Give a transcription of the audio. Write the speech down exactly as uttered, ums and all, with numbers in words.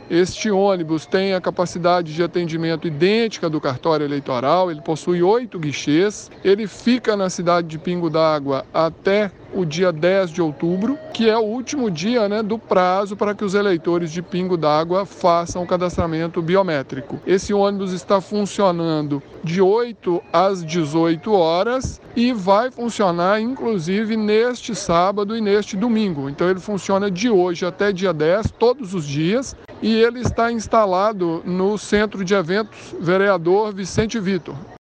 Este ônibus tem a capacidade de atendimento idêntica do cartório eleitoral, ele possui oito guichês, ele fica na cidade de Pingo d'Água até o dia dez de outubro, que é o último dia, né, do prazo para que os eleitores de Pingo d'Água façam o cadastramento biométrico. Esse ônibus está funcionando de oito às dezoito horas e vai funcionar inclusive neste sábado e neste domingo. Então ele funciona de hoje até dia dez, todos os dias, e ele está instalado no Centro de Eventos Vereador Vicente Vitor.